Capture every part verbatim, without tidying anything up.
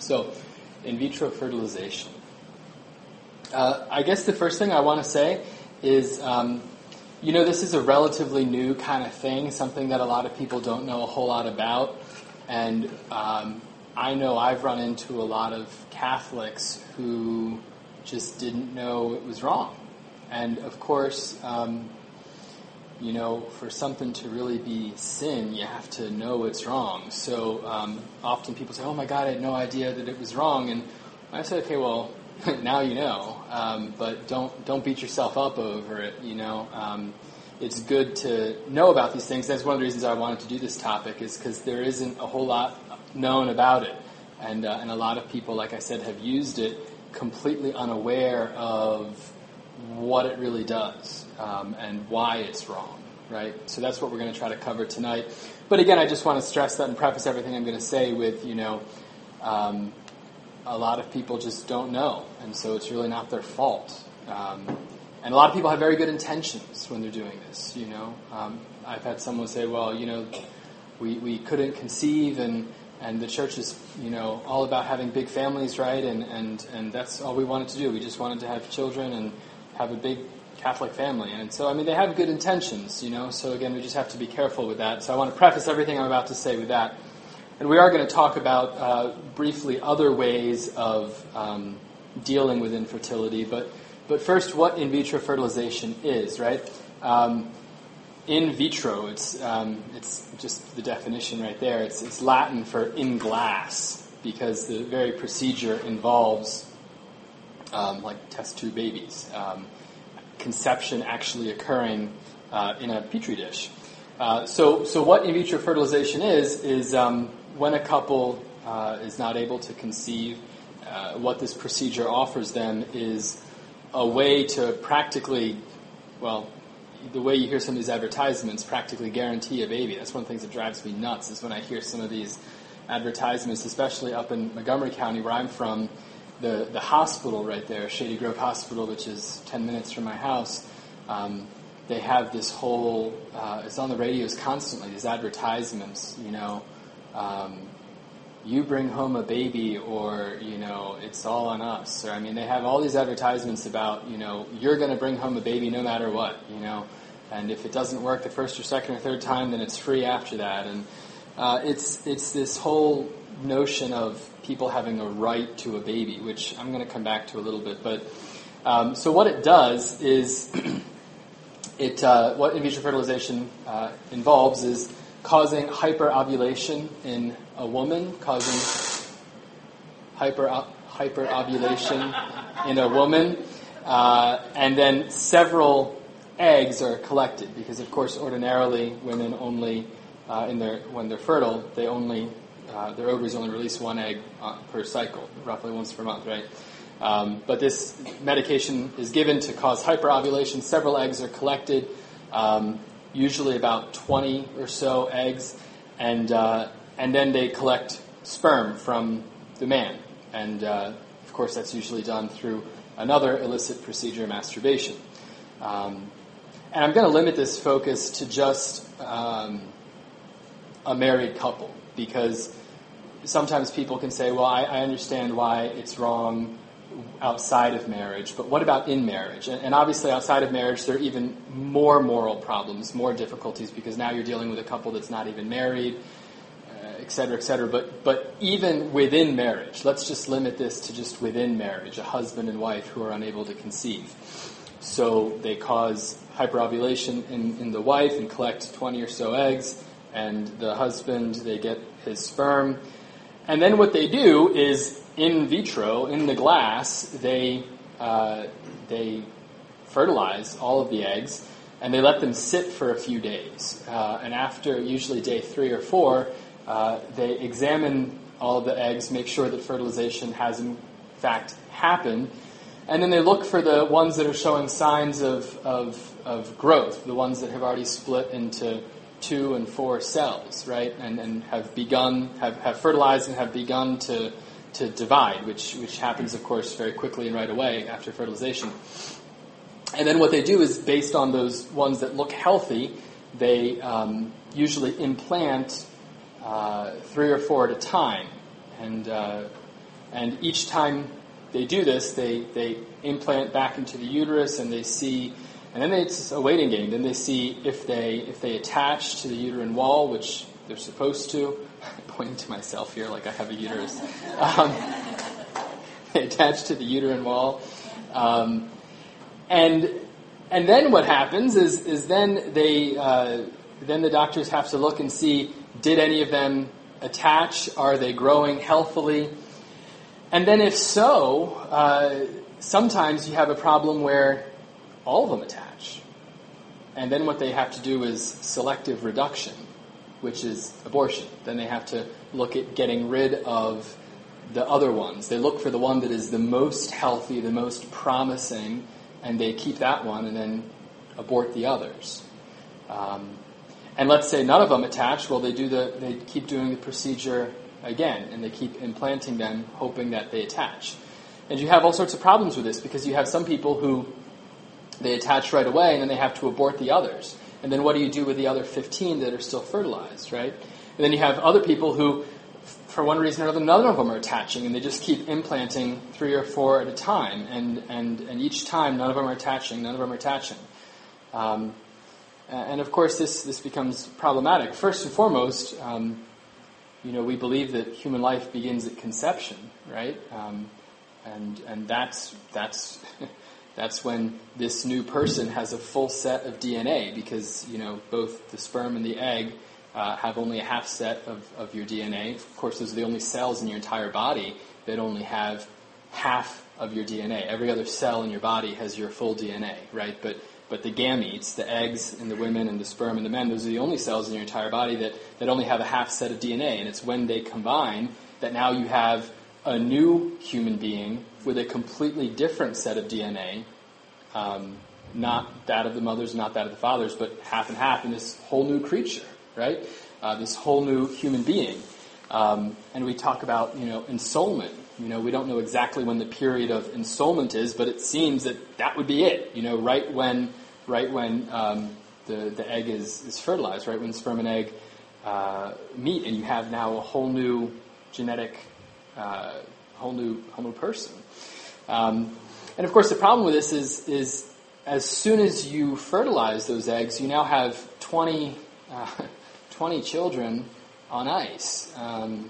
So, in vitro fertilization. Uh, I guess the first thing I want to say is, um, you know, this is a relatively new kind of thing, something that a lot of people don't know a whole lot about. And um, I know I've run into a lot of Catholics who just didn't know it was wrong. And of course, um, you know, for something to really be sin, you have to know it's wrong. So um, often people say, oh my God, I had no idea that it was wrong. And I say, okay, well, now you know. Um, but don't don't beat yourself up over it, you know. Um, it's good to know about these things. That's one of the reasons I wanted to do this topic, is because there isn't a whole lot known about it. And, uh, and a lot of people, like I said, have used it completely unaware of what it really does um, and why it's wrong, right? So that's what we're going to try to cover tonight. But again, I just want to stress that and preface everything I'm going to say with, you know, um, a lot of people just don't know, and so it's really not their fault. Um, and a lot of people have very good intentions when they're doing this, you know. Um, I've had someone say, well, you know, we, we couldn't conceive, and And the church is, you know, all about having big families, right? And, and, and that's all we wanted to do. We just wanted to have children and have a big Catholic family. And so, I mean, they have good intentions, you know. So, again, we just have to be careful with that. So I want to preface everything I'm about to say with that. And we are going to talk about, uh, briefly, other ways of um, dealing with infertility. But, but first, what in vitro fertilization is, right? Um In vitro, it's um, it's just the definition right there. It's it's Latin for in glass, because the very procedure involves um, like test tube babies, um, conception actually occurring uh, in a petri dish. Uh, so so what in vitro fertilization is is um, when a couple uh, is not able to conceive, uh, what this procedure offers them is a way to practically, well, the way you hear some of these advertisements, practically guarantee a baby. That's one of the things that drives me nuts, is when I hear some of these advertisements, especially up in Montgomery County, where I'm from. The, the hospital right there, Shady Grove Hospital, which is ten minutes from my house, um, they have this whole, uh, it's on the radios constantly, these advertisements, you know, um, you bring home a baby, or, you know, it's all on us. Or, I mean, they have all these advertisements about, you know, you're going to bring home a baby no matter what, you know. And if it doesn't work the first or second or third time, then it's free after that. And uh, it's it's this whole notion of people having a right to a baby, which I'm going to come back to a little bit. But um, so what it does is, it uh, what in vitro fertilization uh, involves is causing hyperovulation in a woman, causing hyper hyperovulation in a woman, uh, and then several eggs are collected, because of course ordinarily women only uh, in their when they're fertile, they only uh, their ovaries only release one egg uh, per cycle, roughly once per month, right? Um, but this medication is given to cause hyperovulation. Several eggs are collected. Um, usually about twenty or so eggs, and uh, and then they collect sperm from the man. And, uh, of course, that's usually done through another illicit procedure, masturbation. Um, and I'm going to limit this focus to just um, a married couple, because sometimes people can say, well, I, I understand why it's wrong outside of marriage, but what about in marriage? And, and obviously outside of marriage there are even more moral problems, more difficulties, because now you're dealing with a couple that's not even married, uh, et cetera, et cetera. But, but even within marriage, let's just limit this to just within marriage, a husband and wife who are unable to conceive. So they cause hyperovulation in, in the wife and collect twenty or so eggs, and the husband, they get his sperm. And then what they do is, in vitro, in the glass, they uh, they fertilize all of the eggs, and they let them sit for a few days. Uh, and after usually day three or four, uh, they examine all of the eggs, make sure that fertilization has in fact happened, and then they look for the ones that are showing signs of of, of growth, the ones that have already split into two and four cells, right, and and have begun have, have fertilized and have begun to to divide, which which happens, of course, very quickly and right away after fertilization. And then what they do is, based on those ones that look healthy, they um, usually implant uh, three or four at a time. And uh, And each time they do this, they, they implant back into the uterus, and they see, and then they, it's a waiting game. Then they see if they if they attach to the uterine wall, which they're supposed to. I'm pointing to myself here like I have a uterus. Um, they attach to the uterine wall, um, and and then what happens is is then they uh, then the doctors have to look and see, did any of them attach? Are they growing healthily? And then if so, uh, sometimes you have a problem where all of them attach. And then what they have to do is selective reduction, which is abortion. Then they have to look at getting rid of the other ones. They look for the one that is the most healthy, the most promising, and they keep that one and then abort the others. Um, and let's say none of them attach. Well, they do the they keep doing the procedure again, and they keep implanting them, hoping that they attach. And you have all sorts of problems with this, because you have some people who they attach right away, and then they have to abort the others. And then what do you do with the other fifteen that are still fertilized, right? And then you have other people who, for one reason or another, none of them are attaching, and they just keep implanting three or four at a time. And, and, and each time, none of them are attaching, none of them are attaching. Um, and of course, this, this becomes problematic. First and foremost, um, you know, we believe that human life begins at conception, right? Um, and and that's that's that's when this new person has a full set of D N A, because, you know, both the sperm and the egg uh, have only a half set of, of your D N A. Of course, those are the only cells in your entire body that only have half of your D N A. Every other cell in your body has your full D N A, right? But But the gametes, the eggs in the women and the sperm in the men, those are the only cells in your entire body that, that only have a half set of D N A. And it's when they combine that now you have a new human being with a completely different set of D N A, um, not that of the mothers, not that of the fathers, but half and half in this whole new creature, right? Uh, this whole new human being. Um, and we talk about, you know, ensoulment. You know, we don't know exactly when the period of ensoulment is, but it seems that that would be it. You know, right when, right when um, the the egg is, is fertilized, right when sperm and egg uh, meet, and you have now a whole new genetic, uh, whole new whole new person. Um, and of course, the problem with this is is as soon as you fertilize those eggs, you now have twenty, uh, twenty children on ice, um,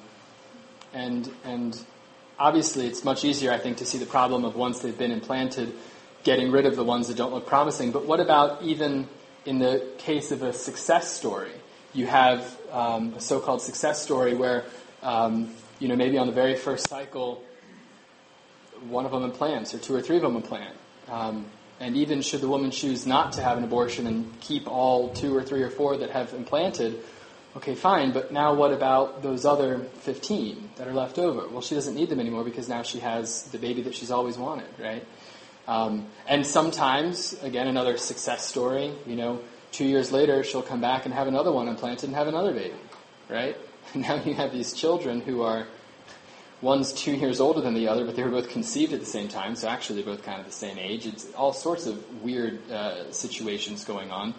and and. Obviously, it's much easier, I think, to see the problem of once they've been implanted, getting rid of the ones that don't look promising. But what about even in the case of a success story? You have um, a so-called success story where, um, you know, maybe on the very first cycle, one of them implants, or two or three of them implant. Um, and even should the woman choose not to have an abortion and keep all two or three or four that have implanted, okay, fine, but now what about those other fifteen that are left over? Well, she doesn't need them anymore because now she has the baby that she's always wanted, right? Um, and sometimes, again, another success story, you know, two years later she'll come back and have another one implanted and have another baby, right? And now you have these children who are, one's two years older than the other, but they were both conceived at the same time, so actually they're both kind of the same age. It's all sorts of weird uh, situations going on.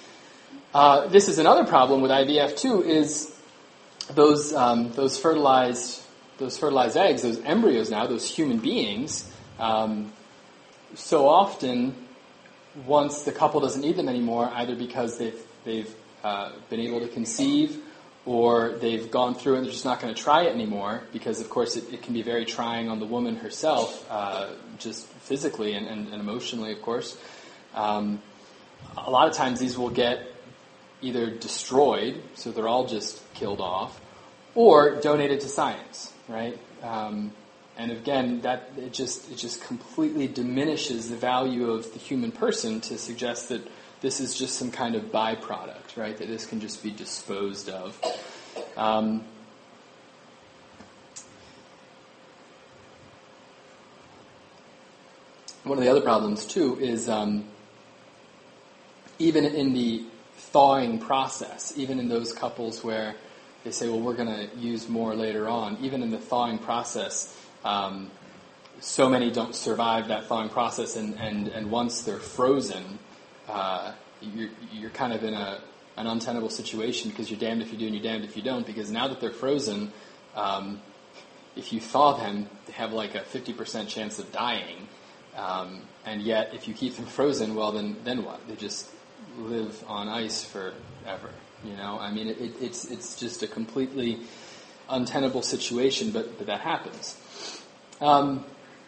Uh, this is another problem with I V F too. Is those um, those fertilized those fertilized eggs, those embryos now, those human beings. Um, so often, once the couple doesn't need them anymore, either because they've they've uh, been able to conceive, or they've gone through and they're just not going to try it anymore, because of course it, it can be very trying on the woman herself, uh, just physically and, and, and emotionally, of course. Um, a lot of times these will get either destroyed, so they're all just killed off, or donated to science, right? Um, and again, that it just it just completely diminishes the value of the human person to suggest that this is just some kind of byproduct, right? That this can just be disposed of. Um, one of the other problems too is um, even in the thawing process, even in those couples where they say, well, we're going to use more later on, even in the thawing process, um, so many don't survive that thawing process, and, and, and once they're frozen, uh, you're, you're kind of in a, an untenable situation, because you're damned if you do and you're damned if you don't, because now that they're frozen, um, if you thaw them, they have like a fifty percent chance of dying. Um, and yet, if you keep them frozen, well, then then what? They just live on ice forever. You know, I mean, it, it, it's it's just a completely untenable situation, but, but that happens. Um,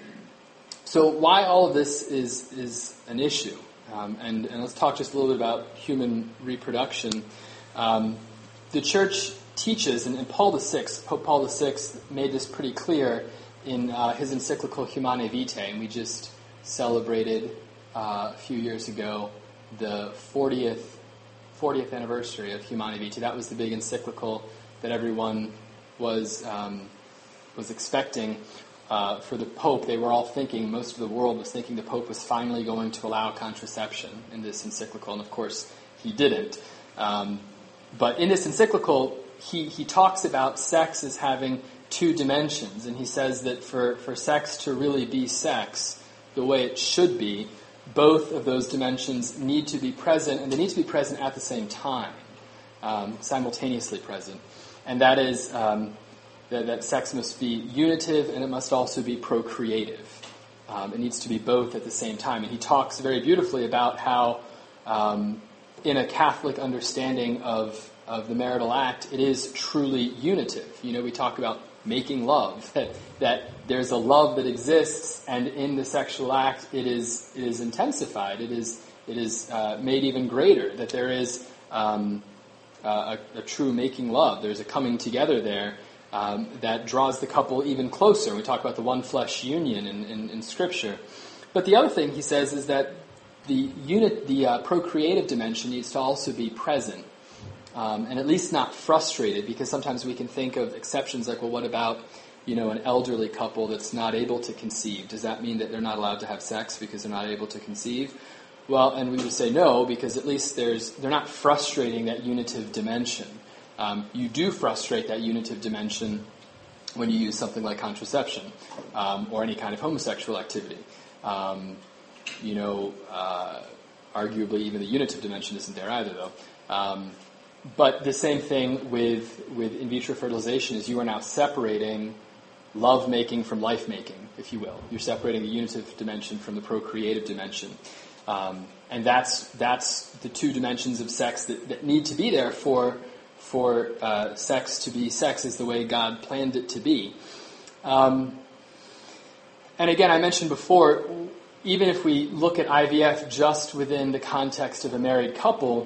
so why all of this is is an issue? Um, and, and let's talk just a little bit about human reproduction. Um, the church teaches, and, and Paul the Sixth, Pope Paul the Sixth, made this pretty clear in uh, his encyclical Humanae Vitae, and we just celebrated uh, a few years ago the fortieth fortieth anniversary of Humanae Vitae. That was the big encyclical that everyone was um, was expecting. Uh, for the Pope, they were all thinking, most of the world was thinking the Pope was finally going to allow contraception in this encyclical, and of course he didn't. Um, but in this encyclical, he, he talks about sex as having two dimensions, and he says that for, for sex to really be sex the way it should be, both of those dimensions need to be present, and they need to be present at the same time, um, simultaneously present. And that is... Um, That, that sex must be unitive and it must also be procreative. Um, it needs to be both at the same time. And he talks very beautifully about how, um, in a Catholic understanding of, of the marital act, it is truly unitive. You know, we talk about making love, that, that there's a love that exists, and in the sexual act, it is it is intensified. It is it is uh, made even greater. That there is um, uh, a, a true making love. There's a coming together there. Um, that draws the couple even closer. We talk about the one flesh union in, in, in Scripture. But the other thing he says is that the unit, the uh, procreative dimension needs to also be present, um, and at least not frustrated, because sometimes we can think of exceptions like, well, what about, you know, an elderly couple that's not able to conceive? Does that mean that they're not allowed to have sex because they're not able to conceive? Well, and we would say no, because at least there's they're not frustrating that unitive dimension. Um, you do frustrate that unitive dimension when you use something like contraception um, or any kind of homosexual activity. Um, you know, uh, arguably even the unitive dimension isn't there either, though. Um, but the same thing with with in vitro fertilization is you are now separating love-making from life-making, if you will. You're separating the unitive dimension from the procreative dimension. Um, and that's that's the two dimensions of sex that, that need to be there for... for uh, sex to be sex is the way God planned it to be. Um, and again, I mentioned before, even if we look at I V F just within the context of a married couple,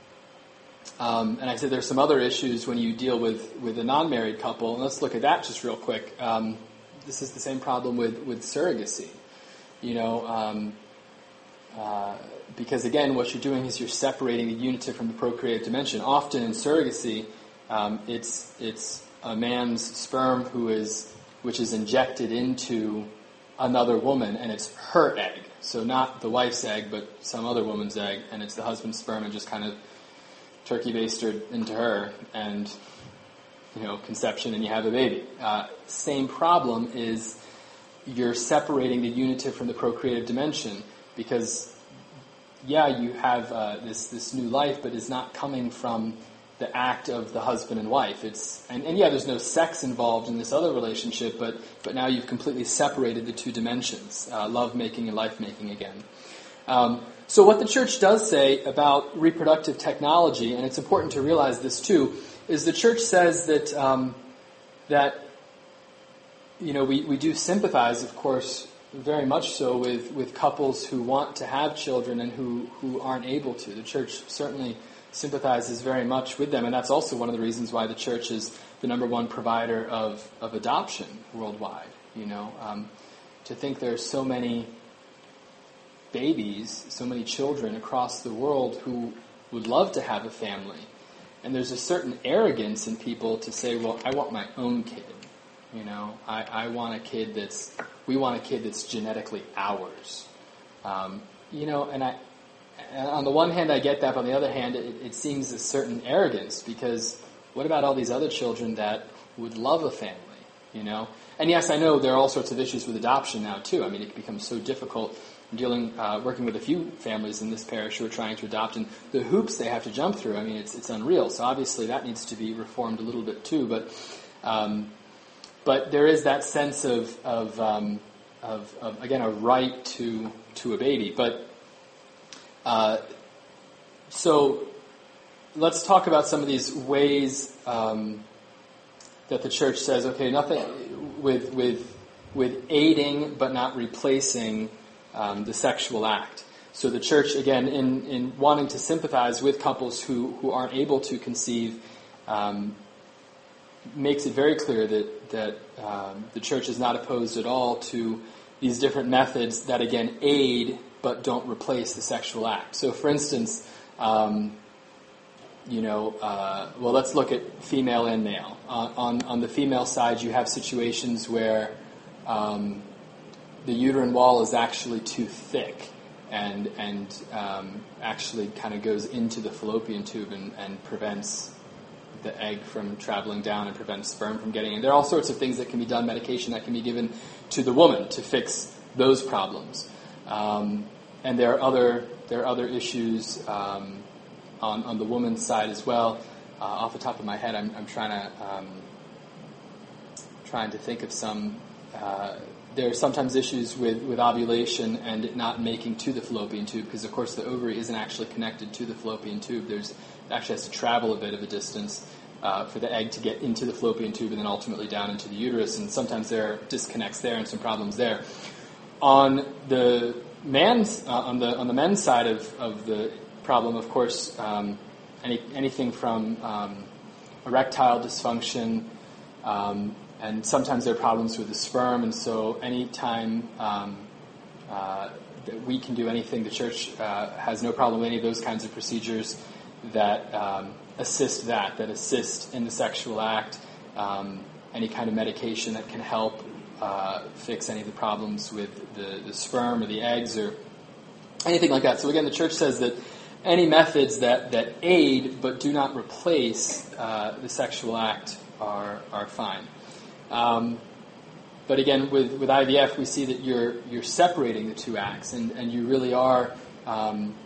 um, and I said there's some other issues when you deal with, with a non-married couple, and let's look at that just real quick. Um, this is the same problem with, with surrogacy. You know, um, uh, because again, what you're doing is you're separating the unitive from the procreative dimension. Often in surrogacy, um, it's it's a man's sperm who is which is injected into another woman, and it's her egg. So not the wife's egg, but some other woman's egg, and it's the husband's sperm, and just kind of turkey basted into her, and you know, conception, and you have a baby. Uh, same problem is you're separating the unitive from the procreative dimension, because yeah, you have uh, this this new life, but it's not coming from the act of the husband and wife. It's and, and yeah, there's no sex involved in this other relationship, but but now you've completely separated the two dimensions, uh, love making and life making again. Um, so what the church does say about reproductive technology, and it's important to realize this too, is the church says that um, that you know we, we do sympathize, of course, very much so with, with couples who want to have children and who, who aren't able to. The church certainly sympathizes very much with them, and that's also one of the reasons why the church is the number one provider of, of adoption worldwide. You know, um, to think there are so many babies, so many children across the world who would love to have a family, and there's a certain arrogance in people to say, well, I want my own kid. You know, I, I want a kid that's, we want a kid that's genetically ours. Um, you know, and I, and on the one hand I get that, but on the other hand it, it seems a certain arrogance, because what about all these other children that would love a family, you know? And yes, I know there are all sorts of issues with adoption now too. I mean, it becomes so difficult. I'm dealing, uh, working with a few families in this parish who are trying to adopt, and the hoops they have to jump through, I mean, it's, it's unreal. So obviously that needs to be reformed a little bit too, but, um, but there is that sense of, of, um, of, of again, a right to to a baby. But uh, so let's talk about some of these ways um, that the church says, okay, nothing with with with aiding but not replacing um, the sexual act. So the church, again, in, in wanting to sympathize with couples who, who aren't able to conceive, um, makes it very clear that, that um, the church is not opposed at all to these different methods that, again, aid but don't replace the sexual act. So, for instance, um, you know, uh, well, let's look at female and male. Uh, on, on the female side, you have situations where um, the uterine wall is actually too thick and and um, actually kind of goes into the fallopian tube and, and prevents the egg from traveling down and prevents sperm from getting in. There are all sorts of things that can be done, medication that can be given to the woman to fix those problems. Um, and there are other there are other issues um, on on the woman's side as well. Uh, off the top of my head, I'm, I'm trying to um, trying to think of some. Uh, There are sometimes issues with, with ovulation and it not making to the fallopian tube because, of course, the ovary isn't actually connected to the fallopian tube. There's it actually has to travel a bit of a distance uh, for the egg to get into the fallopian tube and then ultimately down into the uterus. And sometimes there are disconnects there and some problems there. On the man's uh, on the on the men's side of, of the problem, of course, um, any anything from um, erectile dysfunction. Um, And sometimes there are problems with the sperm, and so anytime um, uh, that we can do anything, the church uh, has no problem with any of those kinds of procedures that um, assist that, that assist in the sexual act, um, any kind of medication that can help uh, fix any of the problems with the, the sperm or the eggs or anything like that. So again, the church says that any methods that, that aid but do not replace uh, the sexual act are are fine. Um, but again, with, with I V F, we see that you're you're separating the two acts, and, and you really are um,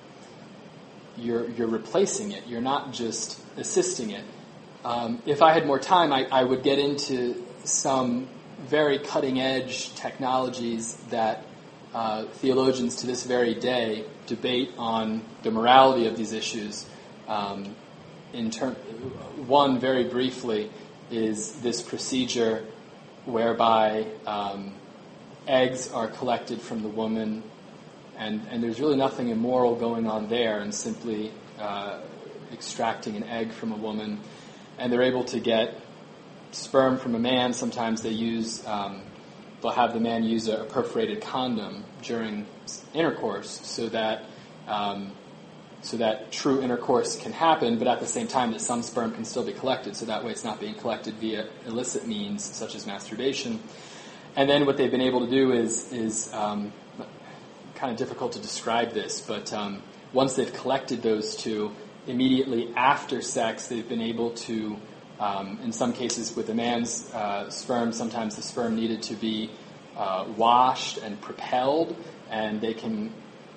you're you're replacing it. You're not just assisting it. Um, if I had more time, I, I would get into some very cutting edge technologies that uh, theologians to this very day debate on the morality of these issues. Um, in term, one very briefly is this procedure whereby um, eggs are collected from the woman, and, and there's really nothing immoral going on there, and simply uh, extracting an egg from a woman, and they're able to get sperm from a man. Sometimes they use, um, they'll have the man use a, a perforated condom during intercourse, so that um, so that true intercourse can happen, but at the same time that some sperm can still be collected, so that way it's not being collected via illicit means such as masturbation. And then what they've been able to do is, is um, kind of difficult to describe this, but um, once they've collected those two, immediately after sex they've been able to, um, in some cases with a man's uh, sperm, sometimes the sperm needed to be uh, washed and propelled, and they can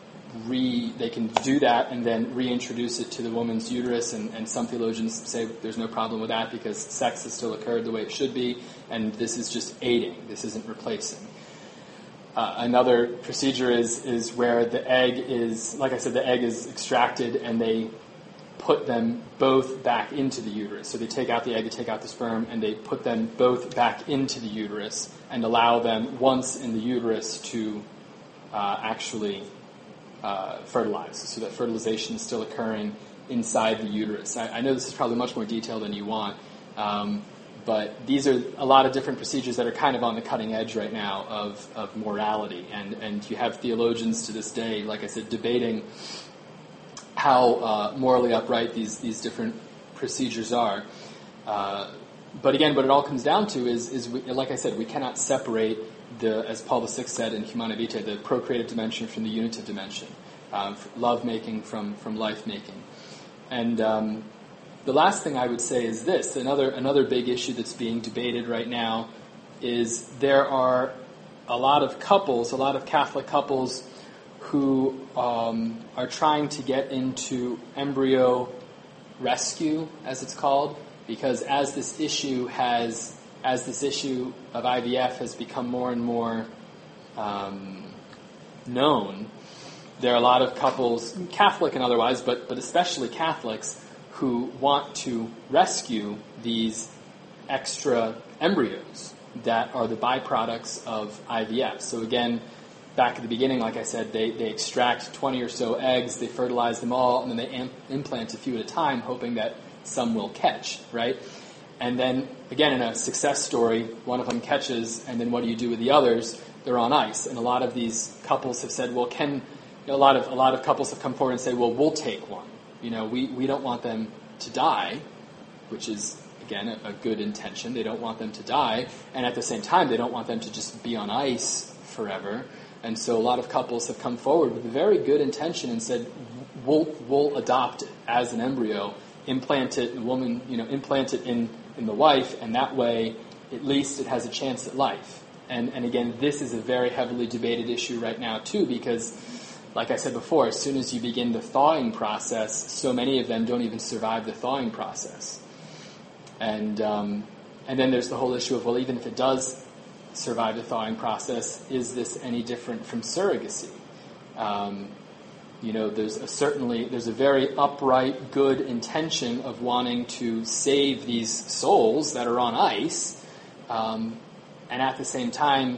Re, they can do that and then reintroduce it to the woman's uterus, and, and some theologians say there's no problem with that because sex has still occurred the way it should be, and this is just aiding. This isn't replacing. Uh, another procedure is is where the egg is, like I said, the egg is extracted and they put them both back into the uterus. So they take out the egg, they take out the sperm, and they put them both back into the uterus and allow them, once in the uterus, to uh, actually Uh, fertilize, so that fertilization is still occurring inside the uterus. I, I know this is probably much more detailed than you want, um, but these are a lot of different procedures that are kind of on the cutting edge right now of, of morality, and, and you have theologians to this day, like I said, debating how uh, morally upright these, these different procedures are. Uh, but again, what it all comes down to is, is we, like I said, we cannot separate the, as Paul the Sixth said in Humanae Vitae, the procreative dimension from the unitive dimension, um, love-making from, from life-making. And um, the last thing I would say is this, another another big issue that's being debated right now is there are a lot of couples, a lot of Catholic couples who um, are trying to get into embryo rescue, as it's called, because as this issue has as this issue of I V F has become more and more um, known, there are a lot of couples, Catholic and otherwise, but, but especially Catholics, who want to rescue these extra embryos that are the byproducts of I V F. So again, back at the beginning, like I said, they, they extract twenty or so eggs, they fertilize them all, and then they am- implant a few at a time, hoping that some will catch, right? And then, again, in a success story, one of them catches, and then what do you do with the others? They're on ice. And a lot of these couples have said, well, can, you know, a lot of a lot of couples have come forward and say, well, we'll take one. You know, we, we don't want them to die, which is, again, a, a good intention. They don't want them to die. And at the same time, they don't want them to just be on ice forever. And so a lot of couples have come forward with a very good intention and said, we'll, we'll adopt it as an embryo, implant it, the woman, you know, implant it in, in the wife, and that way, at least it has a chance at life. And, and again, this is a very heavily debated issue right now, too, because, like I said before, as soon as you begin the thawing process, so many of them don't even survive the thawing process. And um, and then there's the whole issue of, well, even if it does survive the thawing process, is this any different from surrogacy? Um, you know, there's a certainly, there's a very upright, good intention of wanting to save these souls that are on ice, um, and at the same time,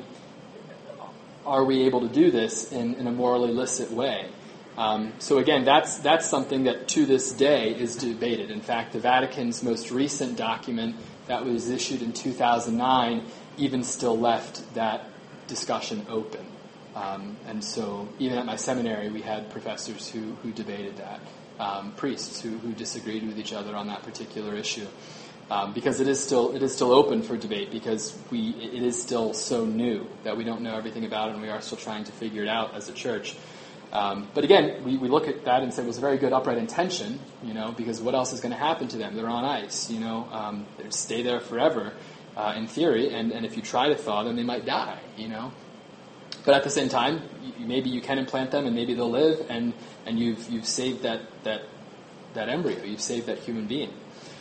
are we able to do this in, in a morally licit way? Um, so again, that's that's something that to this day is debated. In fact, the Vatican's most recent document that was issued in two thousand nine even still left that discussion open. Um, and so even at my seminary, we had professors who, who debated that, um, priests who, who disagreed with each other on that particular issue. Um, because it is still it is still open for debate, because we it is still so new that we don't know everything about it, and we are still trying to figure it out as a church. Um, but again, we, we look at that and say it was a very good upright intention, you know, because what else is going to happen to them? They're on ice, you know, um, they stay there forever, uh, in theory, and, and if you try to thaw them, they might die, you know. But at the same time, you, maybe you can implant them, and maybe they'll live, and, and you've you've saved that, that that embryo, you've saved that human being.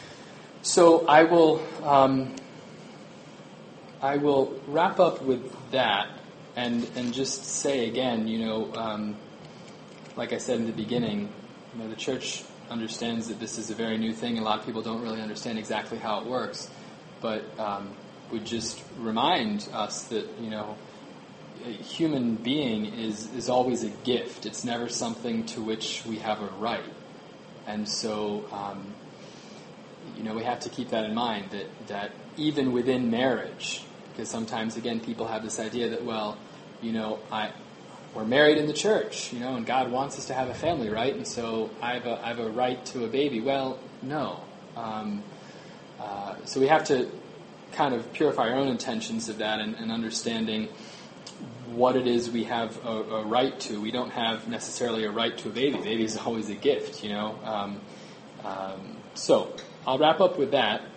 So I will um, I will wrap up with that, and and just say again, you know, um, like I said in the beginning, you know, the church understands that this is a very new thing. A lot of people don't really understand exactly how it works, but um, would just remind us that, you know, a human being is is always a gift. It's never something to which we have a right, and so. Um, You know, we have to keep that in mind, that, that even within marriage, because sometimes, again, people have this idea that, well, you know, I, we're married in the church, you know, and God wants us to have a family, right? And so I have a, I have a right to a baby. Well, no. Um, uh, so we have to kind of purify our own intentions of that, and, and understanding what it is we have a, a right to. We don't have necessarily a right to a baby. Baby is always a gift, you know. Um, um, so... I'll wrap up with that.